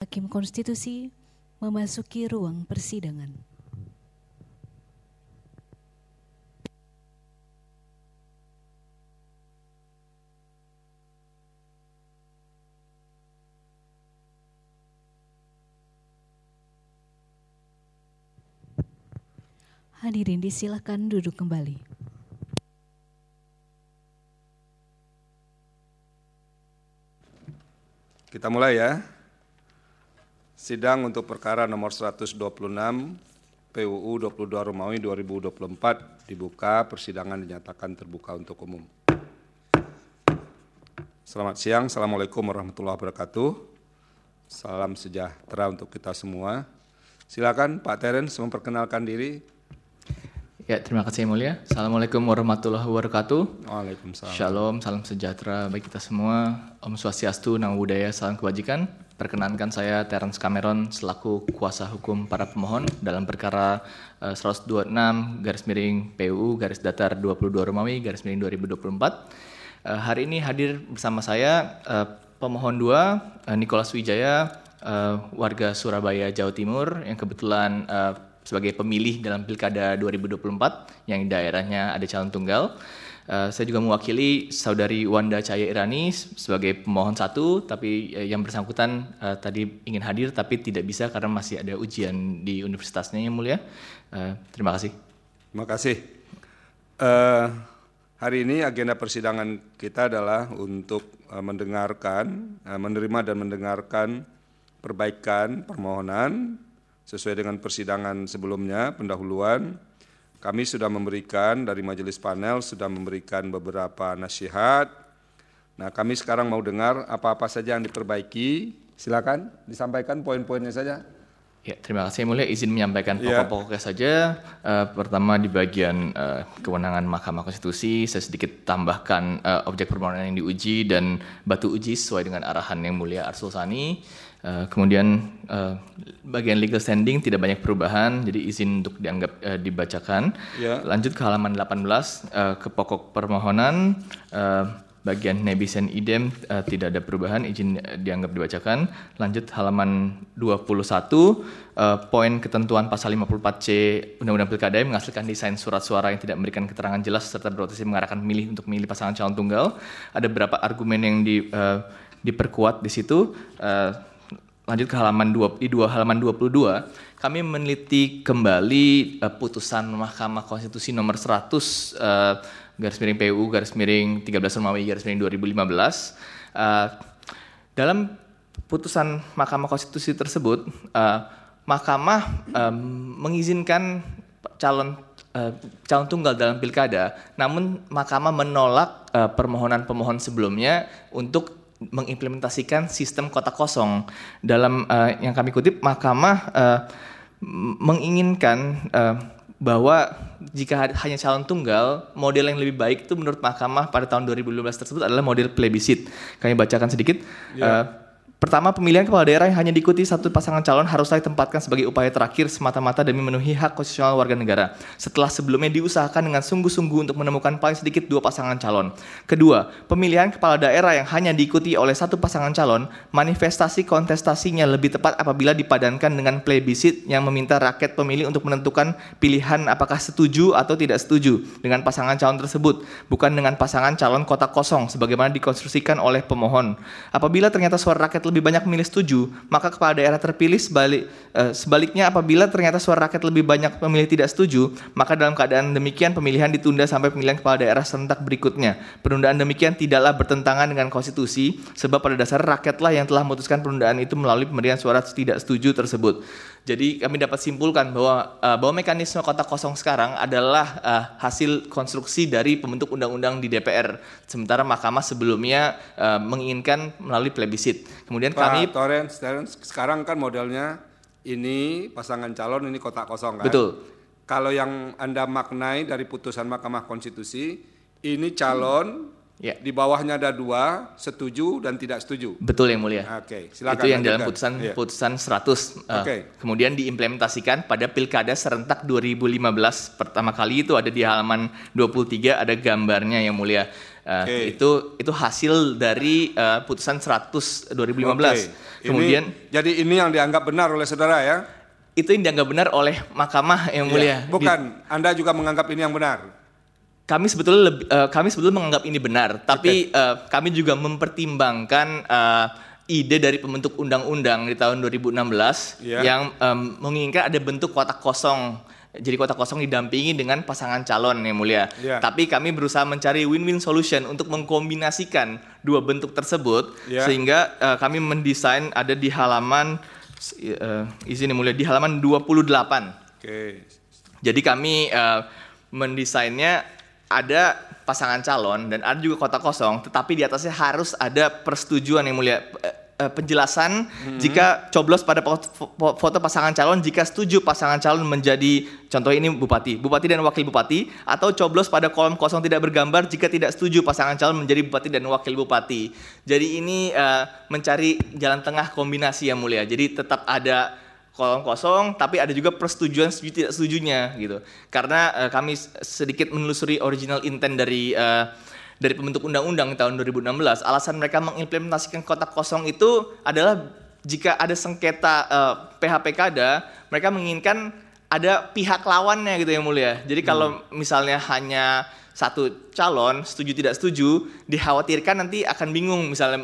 Hakim Konstitusi memasuki ruang persidangan. Hadirin disilakan duduk kembali. Kita mulai ya. Sidang untuk perkara nomor 126 PUU 22 Romawi 2024 dibuka, persidangan dinyatakan terbuka untuk umum. Selamat siang, Assalamualaikum warahmatullahi wabarakatuh. Salam sejahtera untuk kita semua. Silakan Pak Terence memperkenalkan diri. Ya, terima kasih yang mulia. Assalamualaikum warahmatullahi wabarakatuh. Waalaikumsalam. Shalom, salam sejahtera bagi kita semua. Om Swastiastu, Namo Buddhaya, salam kebajikan. Perkenankan saya Terence Cameron selaku kuasa hukum para pemohon dalam perkara 126 PUU _Datar 22 Romawi _2024. Hari ini hadir bersama saya pemohon 2 Nicholas Wijaya, warga Surabaya, Jawa Timur yang kebetulan sebagai pemilih dalam Pilkada 2024 yang daerahnya ada calon tunggal. Saya juga mewakili Saudari Wanda Cahaya Irani sebagai pemohon 1, tapi yang bersangkutan tadi ingin hadir tapi tidak bisa karena masih ada ujian di universitasnya yang mulia. Terima kasih. Terima kasih. Hari ini agenda persidangan kita adalah untuk menerima dan mendengarkan perbaikan permohonan sesuai dengan persidangan sebelumnya, pendahuluan. Kami sudah memberikan, dari majelis panel sudah memberikan beberapa nasihat. Nah, kami sekarang mau dengar apa-apa saja yang diperbaiki. Silakan disampaikan poin-poinnya saja. Ya, terima kasih yang mulia. Izin menyampaikan pokok-pokoknya saja. Pertama di bagian kewenangan Mahkamah Konstitusi, saya sedikit tambahkan objek permohonan yang diuji dan batu uji sesuai dengan arahan yang mulia Arsul Sani. Kemudian bagian legal standing tidak banyak perubahan, jadi izin untuk dianggap dibacakan. Lanjut ke halaman 18, ke pokok permohonan, bagian nebis and idem tidak ada perubahan, izin dianggap dibacakan. Lanjut halaman 21, poin ketentuan pasal 54C Undang-Undang Pilkada yang menghasilkan desain surat suara yang tidak memberikan keterangan jelas serta berpotensi mengarahkan pemilih untuk memilih pasangan calon tunggal. Ada beberapa argumen yang diperkuat di situ. Lanjut ke halaman halaman 22, kami meneliti kembali putusan Mahkamah Konstitusi nomor 100 PUU 13 Romawi 2015. Dalam putusan Mahkamah Konstitusi tersebut, Mahkamah mengizinkan calon tunggal dalam pilkada, namun Mahkamah menolak permohonan pemohon sebelumnya untuk mengimplementasikan sistem kotak kosong. Dalam yang kami kutip, Mahkamah menginginkan bahwa jika hanya calon tunggal, model yang lebih baik itu menurut Mahkamah pada tahun 2015 tersebut adalah model plebisit. Kami bacakan sedikit. Pertama, pemilihan kepala daerah yang hanya diikuti satu pasangan calon haruslah ditempatkan sebagai upaya terakhir semata-mata demi memenuhi hak konstitusional warga negara, setelah sebelumnya diusahakan dengan sungguh-sungguh untuk menemukan paling sedikit 2 pasangan calon. Kedua, pemilihan kepala daerah yang hanya diikuti oleh satu pasangan calon, manifestasi kontestasinya lebih tepat apabila dipadankan dengan plebisit yang meminta rakyat pemilih untuk menentukan pilihan apakah setuju atau tidak setuju dengan pasangan calon tersebut, bukan dengan pasangan calon kotak kosong sebagaimana dikonstruksikan oleh pemohon. Apabila ternyata suara rakyat lebih banyak memilih setuju, maka kepala daerah terpilih. Sebaliknya, apabila ternyata suara rakyat lebih banyak memilih tidak setuju, maka dalam keadaan demikian pemilihan ditunda sampai pemilihan kepala daerah serentak berikutnya. Penundaan demikian tidaklah bertentangan dengan konstitusi, sebab pada dasar rakyatlah yang telah memutuskan penundaan itu melalui pemberian suara tidak setuju tersebut. Jadi kami dapat simpulkan bahwa mekanisme kotak kosong sekarang adalah hasil konstruksi dari pembentuk undang-undang di DPR, sementara Mahkamah sebelumnya menginginkan melalui plebisit. Kemudian Pak Terence, sekarang kan modelnya ini pasangan calon, ini kotak kosong kan? Betul. Kalau yang Anda maknai dari putusan Mahkamah Konstitusi, ini calon, di bawahnya ada 2, setuju dan tidak setuju. Betul yang mulia. Oke, silakan. Itu yang dalam putusan 100. Kemudian diimplementasikan pada Pilkada serentak 2015. Pertama kali itu ada di halaman 23, ada gambarnya yang mulia. Itu hasil dari putusan 100 2015. Kemudian jadi ini yang dianggap benar oleh saudara ya? Itu yang dianggap benar oleh Mahkamah yang mulia. Bukan, Anda juga menganggap ini yang benar? Kami sebetulnya menganggap ini benar, tapi kami juga mempertimbangkan ide dari pembentuk undang-undang di tahun 2016 yang menginginkan ada bentuk kotak kosong. Jadi kotak kosong didampingi dengan pasangan calon yang mulia. Tapi kami berusaha mencari win-win solution untuk mengkombinasikan dua bentuk tersebut sehingga kami mendesain ada di halaman izin yang mulia di halaman 28. Jadi kami mendesainnya ada pasangan calon dan ada juga kotak kosong, tetapi di atasnya harus ada persetujuan yang mulia. Penjelasan jika coblos pada foto pasangan calon, jika setuju pasangan calon menjadi, contoh ini bupati dan wakil bupati, atau coblos pada kolom kosong tidak bergambar jika tidak setuju pasangan calon menjadi bupati dan wakil bupati. Jadi ini mencari jalan tengah kombinasi yang mulia. Jadi tetap ada kolom kosong, tapi ada juga persetujuan setuju tidak setujunya gitu. Karena kami sedikit menelusuri original intent dari pembentuk undang-undang tahun 2016, alasan mereka mengimplementasikan kotak kosong itu adalah jika ada sengketa PHPKada, mereka menginginkan ada pihak lawannya gitu yang mulia. Jadi kalau misalnya hanya satu calon, setuju tidak setuju, dikhawatirkan nanti akan bingung misalnya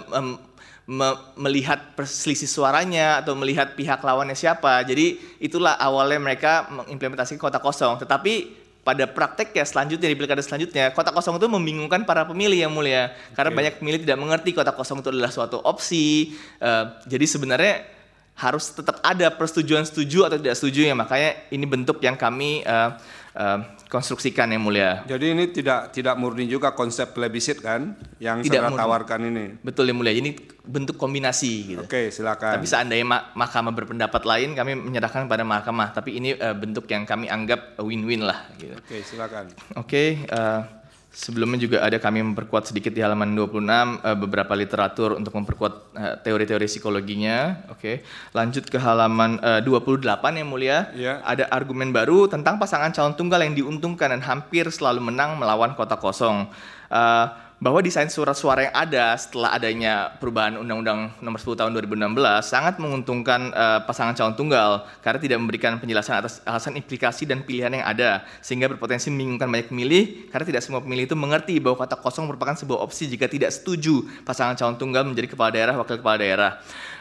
melihat perselisih suaranya atau melihat pihak lawannya siapa. Jadi itulah awalnya mereka mengimplementasikan kotak kosong. Tetapi pada prakteknya selanjutnya di pilkada selanjutnya, kotak kosong itu membingungkan para pemilih yang mulia. Karena banyak pemilih tidak mengerti kotak kosong itu adalah suatu opsi. Jadi sebenarnya harus tetap ada persetujuan setuju atau tidak setuju ya. Makanya ini bentuk yang kami konstruksikan yang mulia. Jadi ini tidak murni juga konsep plebiscit kan yang saudara tawarkan ini. Betul yang mulia. Ini bentuk kombinasi gitu. Oke, silakan. Tapi seandainya mahkamah berpendapat lain, kami menyerahkan pada mahkamah. Tapi ini bentuk yang kami anggap win-win lah gitu. Oke, silakan. Sebelumnya juga ada kami memperkuat sedikit di halaman 26 beberapa literatur untuk memperkuat teori-teori psikologinya. Lanjut ke halaman 28 yang mulia. Ada argumen baru tentang pasangan calon tunggal yang diuntungkan dan hampir selalu menang melawan kotak kosong. Bahwa desain surat suara yang ada setelah adanya perubahan Undang-Undang Nomor 10 Tahun 2016 sangat menguntungkan pasangan calon tunggal karena tidak memberikan penjelasan atas alasan implikasi dan pilihan yang ada sehingga berpotensi membingungkan banyak pemilih karena tidak semua pemilih itu mengerti bahwa kotak kosong merupakan sebuah opsi jika tidak setuju pasangan calon tunggal menjadi kepala daerah, wakil kepala daerah.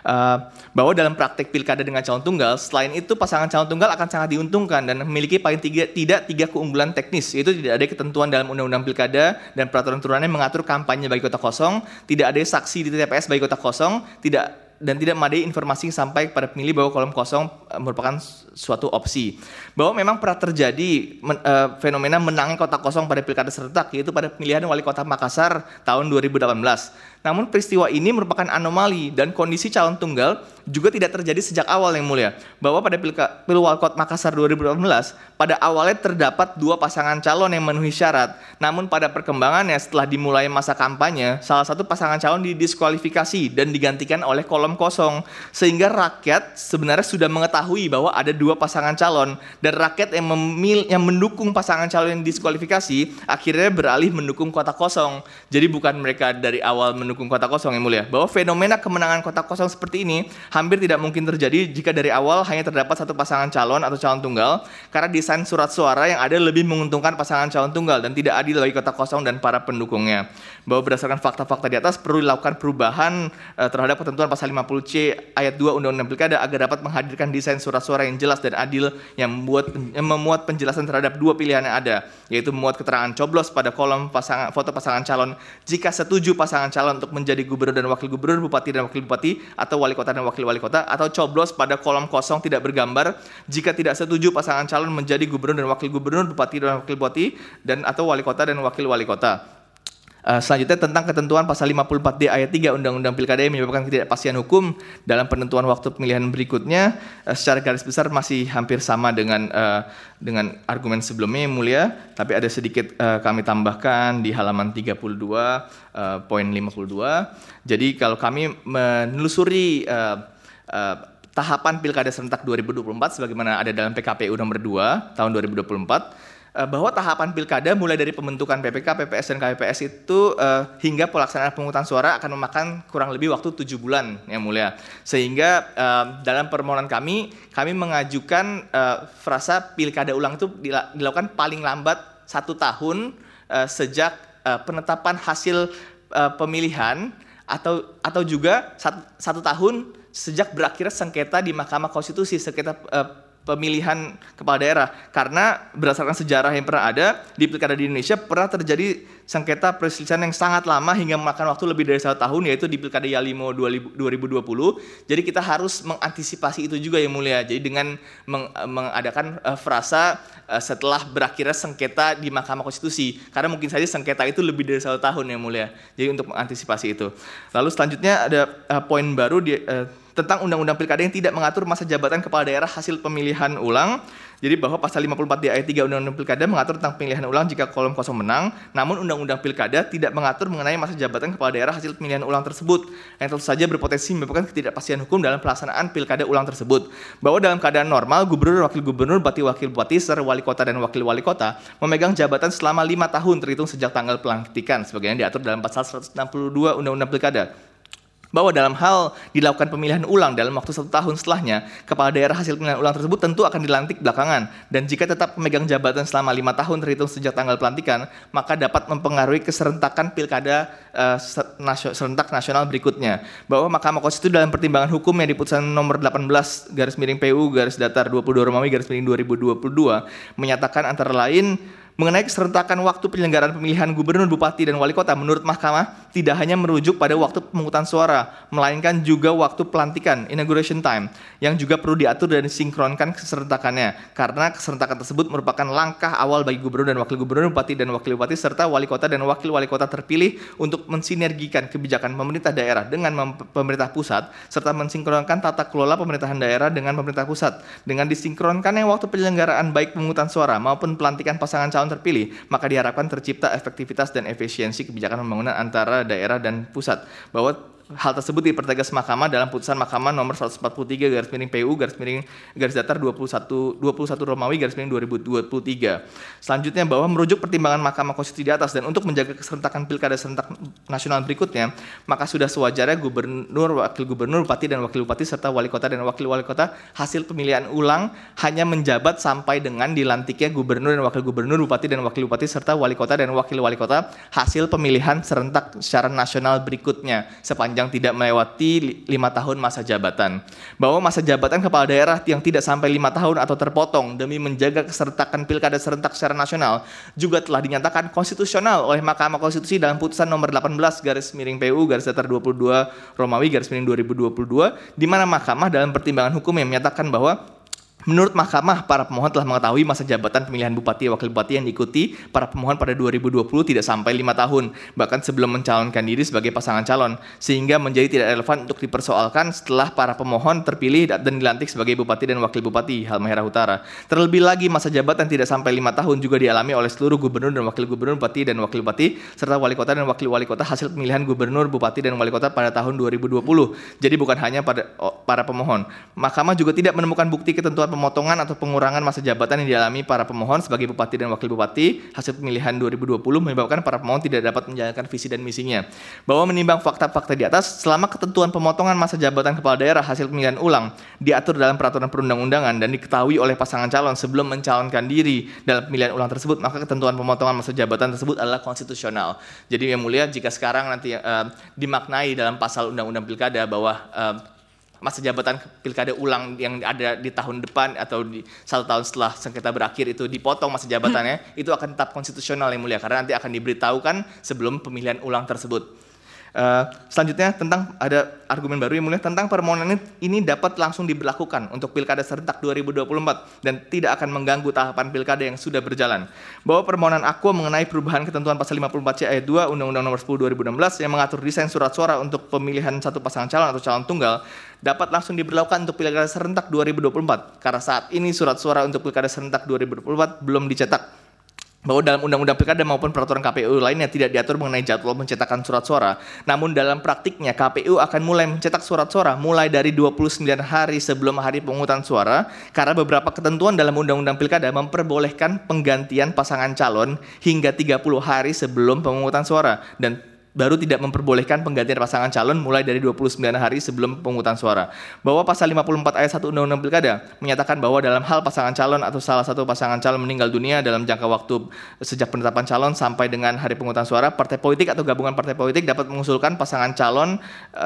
Bahwa dalam praktek pilkada dengan calon tunggal, selain itu pasangan calon tunggal akan sangat diuntungkan dan memiliki paling tidak tiga keunggulan teknis, yaitu tidak ada ketentuan dalam undang-undang pilkada dan peraturan turunannya mengatur kampanye bagi kotak kosong, tidak ada saksi di TPS bagi kotak kosong, tidak memadai informasi sampai kepada pemilih bahwa kolom kosong merupakan suatu opsi. Bahwa memang pernah terjadi fenomena menangnya kotak kosong pada pilkada serentak, yaitu pada pemilihan wali kota Makassar tahun 2018. Namun peristiwa ini merupakan anomali dan kondisi calon tunggal juga tidak terjadi sejak awal yang mulia. Bahwa pada Pilwalkot Makassar 2018 pada awalnya terdapat dua pasangan calon yang memenuhi syarat. Namun pada perkembangannya setelah dimulai masa kampanye, salah satu pasangan calon didiskualifikasi dan digantikan oleh kolom kosong. Sehingga rakyat sebenarnya sudah mengetahui bahwa ada dua pasangan calon dan rakyat yang mendukung pasangan calon yang didiskualifikasi akhirnya beralih mendukung kotak kosong. Jadi bukan mereka dari awal mendukung kotak kosong yang mulia. Bahwa fenomena kemenangan kotak kosong seperti ini hampir tidak mungkin terjadi jika dari awal hanya terdapat satu pasangan calon atau calon tunggal karena desain surat suara yang ada lebih menguntungkan pasangan calon tunggal dan tidak adil bagi kotak kosong dan para pendukungnya. Bahwa berdasarkan fakta-fakta di atas perlu dilakukan perubahan terhadap ketentuan pasal 50C ayat 2 Undang-Undang Pilkada agar dapat menghadirkan desain surat suara yang jelas dan adil yang memuat penjelasan terhadap dua pilihan yang ada, yaitu memuat keterangan coblos pada kolom foto pasangan calon jika setuju pasangan calon untuk menjadi gubernur dan wakil gubernur, bupati dan wakil bupati, atau wali kota dan wakil wali kota, atau coblos pada kolom kosong tidak bergambar jika tidak setuju pasangan calon menjadi gubernur dan wakil gubernur, bupati dan wakil bupati, dan atau wali kota dan wakil wali kota. Selanjutnya tentang ketentuan pasal 54D ayat 3 Undang-Undang Pilkada yang menyebabkan ketidakpastian hukum dalam penentuan waktu pemilihan berikutnya, secara garis besar masih hampir sama dengan argumen sebelumnya yang mulia, tapi ada sedikit kami tambahkan di halaman 32 poin 52. Jadi kalau kami menelusuri tahapan Pilkada serentak 2024 sebagaimana ada dalam PKPU nomor 2 tahun 2024, bahwa tahapan pilkada mulai dari pembentukan PPK, PPS, dan KPPS itu hingga pelaksanaan pemungutan suara akan memakan kurang lebih waktu 7 bulan, Yang Mulia. Sehingga dalam permohonan kami mengajukan frasa pilkada ulang itu dilakukan paling lambat 1 tahun sejak penetapan hasil pemilihan atau juga 1 tahun sejak berakhirnya sengketa di Mahkamah Konstitusi, sengketa pemilihan kepala daerah, karena berdasarkan sejarah yang pernah ada di pilkada di Indonesia pernah terjadi sengketa perselisihan yang sangat lama hingga memakan waktu lebih dari 1 tahun, yaitu di pilkada Yalimo 2020. Jadi kita harus mengantisipasi itu juga, Yang Mulia. Jadi dengan mengadakan frasa setelah berakhirnya sengketa di Mahkamah Konstitusi, karena mungkin saja sengketa itu lebih dari 1 tahun, Yang Mulia. Jadi untuk mengantisipasi itu. Lalu selanjutnya ada poin baru tentang Undang-Undang Pilkada yang tidak mengatur masa jabatan kepala daerah hasil pemilihan ulang. Jadi bahwa pasal 54 di ayat 3 Undang-Undang Pilkada mengatur tentang pemilihan ulang jika kolom kosong menang, namun Undang-Undang Pilkada tidak mengatur mengenai masa jabatan kepala daerah hasil pemilihan ulang tersebut, yang tentu saja berpotensi menyebabkan ketidakpastian hukum dalam pelaksanaan pilkada ulang tersebut. Bahwa dalam keadaan normal, gubernur, wakil gubernur, bupati, wakil bupati, serta wali kota dan wakil wali kota memegang jabatan selama 5 tahun terhitung sejak tanggal pelantikan, sebagaimana diatur dalam pasal 162 Undang-Undang Pilkada. Bahwa dalam hal dilakukan pemilihan ulang dalam waktu 1 tahun setelahnya, kepala daerah hasil pemilihan ulang tersebut tentu akan dilantik belakangan, dan jika tetap memegang jabatan selama 5 tahun terhitung sejak tanggal pelantikan, maka dapat mempengaruhi keserentakan pilkada serentak nasional berikutnya. Bahwa Mahkamah Konstitusi dalam pertimbangan hukum yang di putusan nomor 18/PU/22 menyatakan antara lain mengenai keserentakan waktu penyelenggaraan pemilihan gubernur, bupati, dan wali kota, menurut Mahkamah tidak hanya merujuk pada waktu pemungutan suara, melainkan juga waktu pelantikan, inauguration time, yang juga perlu diatur dan disinkronkan keserentakannya, karena keserentakan tersebut merupakan langkah awal bagi gubernur dan wakil gubernur, bupati dan wakil bupati, serta wali kota dan wakil wali kota terpilih untuk mensinergikan kebijakan pemerintah daerah dengan pemerintah pusat, serta mensinkronkan tata kelola pemerintahan daerah dengan pemerintah pusat. Dengan disinkronkannya waktu penyelenggaraan baik pemungutan suara maupun pelantikan pasangan calon terpilih, maka diharapkan tercipta efektivitas dan efisiensi kebijakan pembangunan antara daerah dan pusat. Bahwa hal tersebut dipertegas Mahkamah dalam putusan Mahkamah nomor 143/PU/21/21/2023. Selanjutnya bahwa merujuk pertimbangan Mahkamah Konstitusi di atas dan untuk menjaga keserentakan pilkada serentak nasional berikutnya, maka sudah sewajarnya gubernur, wakil gubernur, bupati dan wakil bupati serta wali kota dan wakil wali kota hasil pemilihan ulang hanya menjabat sampai dengan dilantiknya gubernur dan wakil gubernur, bupati dan wakil bupati serta wali kota dan wakil wali kota hasil pemilihan serentak secara nasional berikutnya, sepanjang tidak melewati 5 tahun masa jabatan. Bahwa masa jabatan kepala daerah yang tidak sampai 5 tahun atau terpotong demi menjaga keserentakan pilkada serentak secara nasional juga telah dinyatakan konstitusional oleh Mahkamah Konstitusi dalam putusan nomor 18/PU/22/2022, di mana Mahkamah dalam pertimbangan hukum yang menyatakan bahwa menurut Mahkamah, para pemohon telah mengetahui masa jabatan pemilihan bupati wakil bupati yang diikuti para pemohon pada 2020 tidak sampai 5 tahun, bahkan sebelum mencalonkan diri sebagai pasangan calon, sehingga menjadi tidak relevan untuk dipersoalkan setelah para pemohon terpilih dan dilantik sebagai bupati dan wakil bupati Halmahera Utara. Terlebih lagi, masa jabatan tidak sampai 5 tahun juga dialami oleh seluruh gubernur dan wakil gubernur, bupati dan wakil bupati, serta wali kota dan wakil wali kota hasil pemilihan gubernur, bupati dan wali kota pada tahun 2020. Jadi bukan hanya pada para pemohon. Mahkamah juga tidak menemukan bukti ketentuan pemotongan atau pengurangan masa jabatan yang dialami para pemohon sebagai bupati dan wakil bupati hasil pemilihan 2020 menyebabkan para pemohon tidak dapat menjalankan visi dan misinya. Bahwa menimbang fakta-fakta di atas, selama ketentuan pemotongan masa jabatan kepala daerah hasil pemilihan ulang diatur dalam peraturan perundang-undangan dan diketahui oleh pasangan calon sebelum mencalonkan diri dalam pemilihan ulang tersebut, maka ketentuan pemotongan masa jabatan tersebut adalah konstitusional. Jadi Yang Mulia, jika sekarang nanti dimaknai dalam pasal Undang-Undang Pilkada bahwa masa jabatan pilkada ulang yang ada di tahun depan atau di 1 tahun setelah sengketa berakhir itu dipotong masa jabatannya, itu akan tetap konstitusional Yang Mulia, karena nanti akan diberitahukan sebelum pemilihan ulang tersebut. Selanjutnya tentang ada argumen baru Yang Mulia tentang permohonan ini dapat langsung diberlakukan untuk pilkada serentak 2024 dan tidak akan mengganggu tahapan pilkada yang sudah berjalan. Bahwa permohonan Aqua mengenai perubahan ketentuan pasal 54C ayat 2 Undang-Undang Nomor 10 2016 yang mengatur desain surat suara untuk pemilihan satu pasangan calon atau calon tunggal dapat langsung diberlakukan untuk pilkada serentak 2024 karena saat ini surat suara untuk pilkada serentak 2024 belum dicetak. bahwa dalam undang-undang pilkada maupun peraturan KPU lainnya tidak diatur mengenai jadwal pencetakan surat suara. Namun dalam praktiknya KPU akan mulai mencetak surat suara mulai dari 29 hari sebelum hari pemungutan suara, karena beberapa ketentuan dalam undang-undang pilkada memperbolehkan penggantian pasangan calon hingga 30 hari sebelum pemungutan suara, dan baru tidak memperbolehkan penggantian pasangan calon mulai dari 29 hari sebelum pemungutan suara. Bahwa pasal 54 ayat 1 Undang-Undang Pilkada menyatakan bahwa dalam hal pasangan calon atau salah satu pasangan calon meninggal dunia dalam jangka waktu sejak penetapan calon sampai dengan hari pemungutan suara, partai politik atau gabungan partai politik dapat mengusulkan pasangan calon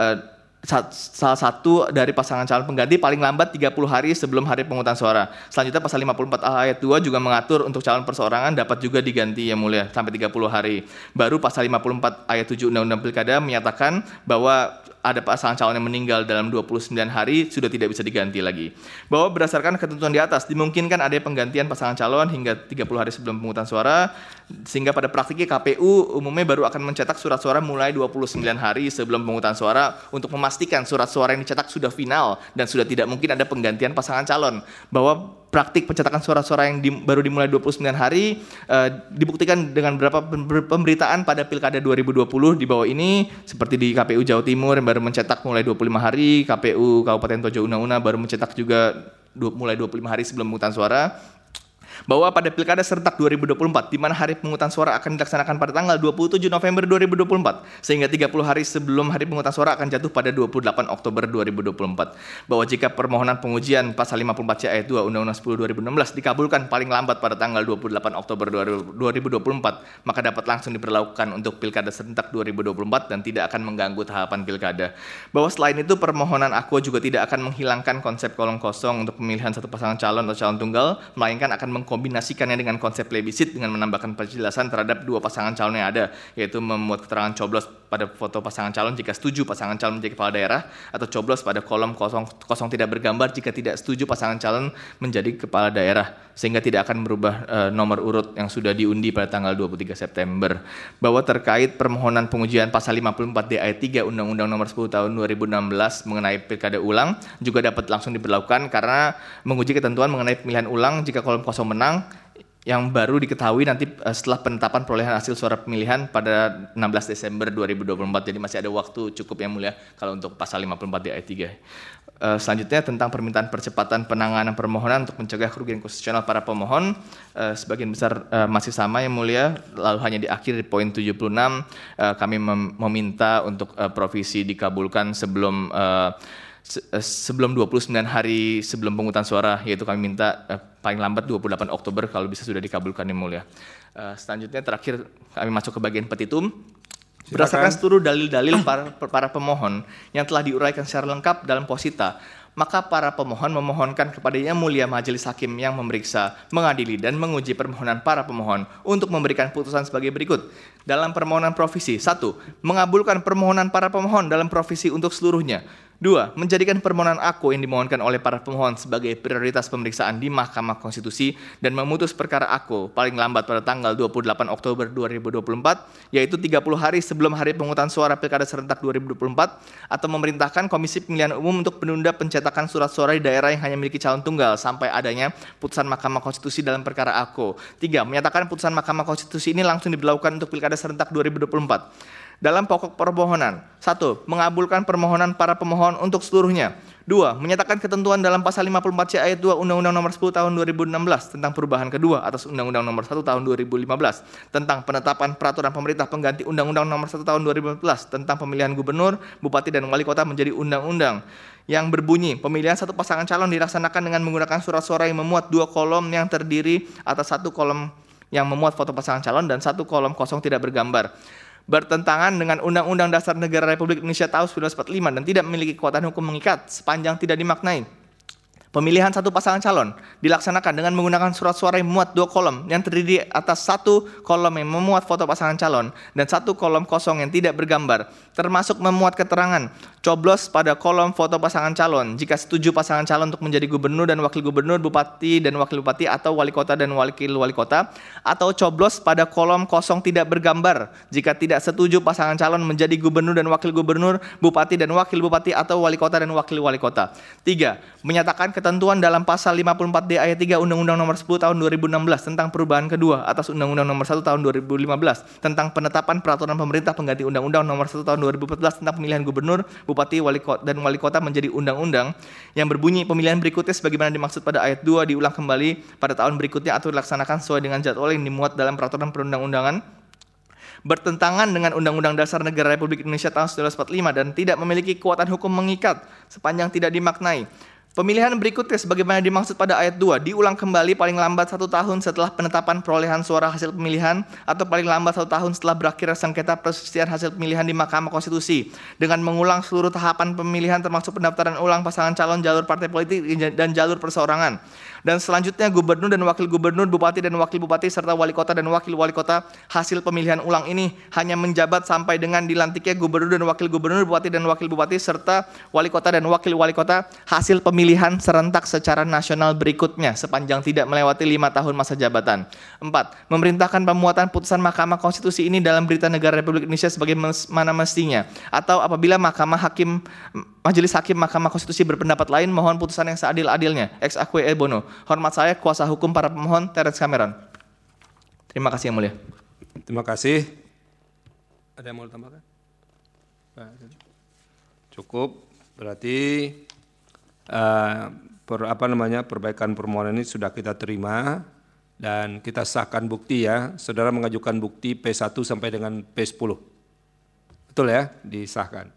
salah satu dari pasangan calon pengganti paling lambat 30 hari sebelum hari pemungutan suara. Selanjutnya pasal 54 ayat 2 juga mengatur untuk calon perseorangan dapat juga diganti yang mulia sampai 30 hari. Baru pasal 54 ayat 7 Undang-Undang Pilkada menyatakan bahwa ada pasangan calon yang meninggal dalam 29 hari sudah tidak bisa diganti lagi. Bahwa berdasarkan ketentuan di atas dimungkinkan ada penggantian pasangan calon hingga 30 hari sebelum pemungutan suara, sehingga pada praktiknya KPU umumnya baru akan mencetak surat suara mulai 29 hari sebelum pemungutan suara untuk memastikan surat suara yang dicetak sudah final dan sudah tidak mungkin ada penggantian pasangan calon. Bahwa praktik pencetakan surat-suara yang baru dimulai 29 hari dibuktikan dengan beberapa pemberitaan pada Pilkada 2020 di bawah ini, seperti di KPU Jawa Timur yang baru mencetak mulai 25 hari, KPU Kabupaten Tojo Una baru mencetak juga mulai 25 hari sebelum pemungutan suara. Bahwa pada Pilkada serentak 2024, di mana hari pemungutan suara akan dilaksanakan pada tanggal 27 November 2024, sehingga 30 hari sebelum hari pemungutan suara akan jatuh pada 28 Oktober 2024. Bahwa jika permohonan pengujian pasal 54C ayat 2 Undang-Undang 10 2016 dikabulkan paling lambat pada tanggal 28 Oktober 2024, maka dapat langsung diberlakukan untuk Pilkada serentak 2024 dan tidak akan mengganggu tahapan Pilkada. Bahwa selain itu permohonan Aquo juga tidak akan menghilangkan konsep kolom kosong untuk pemilihan satu pasangan calon atau calon tunggal, melainkan akan mengkombinasikannya dengan konsep plebisit dengan menambahkan penjelasan terhadap dua pasangan calon yang ada, yaitu memuat keterangan coblos pada foto pasangan calon jika setuju pasangan calon menjadi kepala daerah, atau coblos pada kolom kosong tidak bergambar jika tidak setuju pasangan calon menjadi kepala daerah, sehingga tidak akan merubah nomor urut yang sudah diundi pada tanggal 23 September. Bahwa terkait permohonan pengujian pasal 54D ayat 3 Undang-Undang Nomor 10 Tahun 2016 mengenai pilkada ulang juga dapat langsung diberlakukan karena menguji ketentuan mengenai pemilihan ulang jika kolom kosong menang, yang baru diketahui nanti setelah penetapan perolehan hasil suara pemilihan pada 16 Desember 2024. Jadi masih ada waktu cukup yang mulia kalau untuk pasal 54 di ayat 3. Selanjutnya tentang permintaan percepatan penanganan permohonan untuk mencegah kerugian konstitusional para pemohon, sebagian besar masih sama yang mulia, lalu hanya di akhir di poin 76 kami meminta untuk provisi dikabulkan sebelum 29 hari sebelum pemungutan suara, yaitu kami minta paling lambat 28 Oktober kalau bisa sudah dikabulkan yang mulia. Selanjutnya terakhir kami masuk ke bagian petitum. Berdasarkan seluruh dalil-dalil para pemohon yang telah diuraikan secara lengkap dalam posita, maka para pemohon memohonkan kepada Yang Mulia Majelis Hakim yang memeriksa, mengadili, dan menguji permohonan para pemohon untuk memberikan putusan sebagai berikut. Dalam permohonan provisi, 1. Mengabulkan permohonan para pemohon dalam provisi untuk seluruhnya. 2. Menjadikan permohonan Aquo yang dimohonkan oleh para pemohon sebagai prioritas pemeriksaan di Mahkamah Konstitusi dan memutus perkara Aquo paling lambat pada tanggal 28 Oktober 2024, yaitu 30 hari sebelum hari pemungutan suara Pilkada serentak 2024, atau memerintahkan Komisi Pemilihan Umum untuk menunda pencetakan surat suara di daerah yang hanya memiliki calon tunggal sampai adanya putusan Mahkamah Konstitusi dalam perkara Aquo. 3. Menyatakan putusan Mahkamah Konstitusi ini langsung diberlakukan untuk Pilkada serentak 2024. Dalam pokok permohonan, 1. Mengabulkan permohonan para pemohon untuk seluruhnya. 2. Menyatakan ketentuan dalam pasal 54C ayat 2 Undang-Undang Nomor 10 Tahun 2016 tentang perubahan kedua atas Undang-Undang Nomor 1 Tahun 2015 tentang penetapan peraturan pemerintah pengganti Undang-Undang Nomor 1 Tahun 2015 tentang pemilihan gubernur, bupati, dan wali kota menjadi undang-undang, yang berbunyi pemilihan satu pasangan calon dilaksanakan dengan menggunakan surat suara yang memuat 2 kolom yang terdiri atas 1 kolom yang memuat foto pasangan calon dan 1 kolom kosong tidak bergambar, bertentangan dengan Undang-Undang Dasar Negara Republik Indonesia tahun 1945 dan tidak memiliki kekuatan hukum mengikat sepanjang tidak dimaknai. Pemilihan satu pasangan calon dilaksanakan dengan menggunakan surat suara yang memuat 2 kolom yang terdiri atas 1 kolom yang memuat foto pasangan calon dan 1 kolom kosong yang tidak bergambar, termasuk memuat keterangan coblos pada kolom foto pasangan calon jika setuju pasangan calon untuk menjadi gubernur dan wakil gubernur, bupati dan wakil bupati, atau wali kota dan wakil wali kota, atau coblos pada kolom kosong tidak bergambar jika tidak setuju pasangan calon menjadi gubernur dan wakil gubernur, bupati dan wakil bupati, atau wali kota dan wakil wali kota. 3. Menyatakan ketentuan dalam pasal 54D ayat 3 Undang-Undang Nomor 10 Tahun 2016 tentang perubahan kedua atas Undang-Undang Nomor 1 Tahun 2015 tentang penetapan peraturan pemerintah pengganti Undang-Undang Nomor 1 Tahun 2014 tentang pemilihan gubernur, bupati, dan wali kota menjadi undang-undang yang berbunyi pemilihan berikutnya sebagaimana dimaksud pada ayat 2 diulang kembali pada tahun berikutnya atau dilaksanakan sesuai dengan jadwal yang dimuat dalam peraturan perundang-undangan bertentangan dengan Undang-Undang Dasar Negara Republik Indonesia tahun 1945 dan tidak memiliki kekuatan hukum mengikat sepanjang tidak dimaknai. Pemilihan berikutnya sebagaimana dimaksud pada ayat 2 diulang kembali paling lambat 1 tahun setelah penetapan perolehan suara hasil pemilihan atau paling lambat 1 tahun setelah berakhir sengketa perselisihan hasil pemilihan di Mahkamah Konstitusi dengan mengulang seluruh tahapan pemilihan termasuk pendaftaran ulang pasangan calon, jalur partai politik dan jalur perseorangan. Dan selanjutnya gubernur dan wakil gubernur, bupati dan wakil bupati serta wali kota dan wakil wali kota hasil pemilihan ulang ini hanya menjabat sampai dengan dilantiknya gubernur dan wakil gubernur, bupati dan wakil bupati serta wali kota dan wakil wali kota hasil pemilihan serentak secara nasional berikutnya sepanjang tidak melewati 5 tahun masa jabatan. 4. Memerintahkan pemuatan putusan Mahkamah Konstitusi ini dalam Berita Negara Republik Indonesia sebagaimana mestinya atau apabila Majelis Hakim Mahkamah Konstitusi berpendapat lain mohon putusan yang seadil-adilnya. Ex aequo bono. Hormat saya kuasa hukum para pemohon Terence Cameron. Terima kasih yang mulia. Terima kasih. Ada yang mau ditambahkan? Cukup. Berarti perbaikan permohonan ini sudah kita terima dan kita sahkan bukti ya. Saudara mengajukan bukti P1 sampai dengan P10. Betul ya? Disahkan.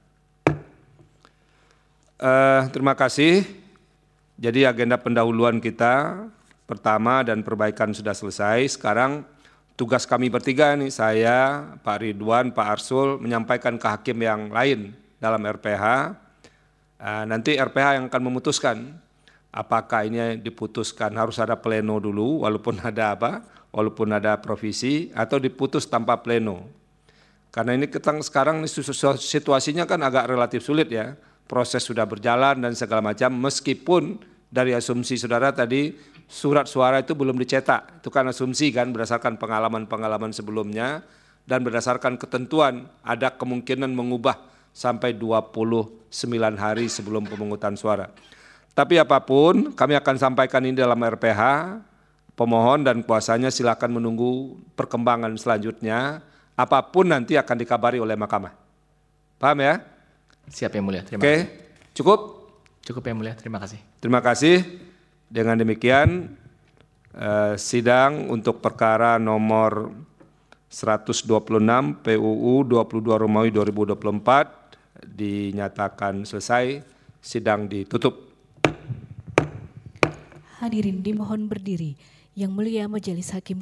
Terima kasih. Jadi agenda pendahuluan kita pertama dan perbaikan sudah selesai. Sekarang tugas kami bertiga nih, saya, Pak Ridwan, Pak Arsul menyampaikan ke hakim yang lain dalam RPH. Nanti RPH yang akan memutuskan apakah ini diputuskan harus ada pleno dulu walaupun ada provisi atau diputus tanpa pleno. Karena ini sekarang situasinya kan agak relatif sulit ya. Proses sudah berjalan dan segala macam meskipun dari asumsi saudara tadi surat suara itu belum dicetak. Itu kan asumsi kan berdasarkan pengalaman-pengalaman sebelumnya dan berdasarkan ketentuan ada kemungkinan mengubah sampai 29 hari sebelum pemungutan suara. Tapi apapun kami akan sampaikan ini dalam RPH, pemohon dan kuasanya silakan menunggu perkembangan selanjutnya. Apapun nanti akan dikabari oleh mahkamah. Paham ya? Siap yang mulia, terima kasih. Cukup? Cukup yang mulia, terima kasih. Terima kasih. Dengan demikian, sidang untuk perkara nomor 126 PUU 22 Romawi 2024 dinyatakan selesai, sidang ditutup. Hadirin dimohon berdiri. Yang mulia Majelis Hakim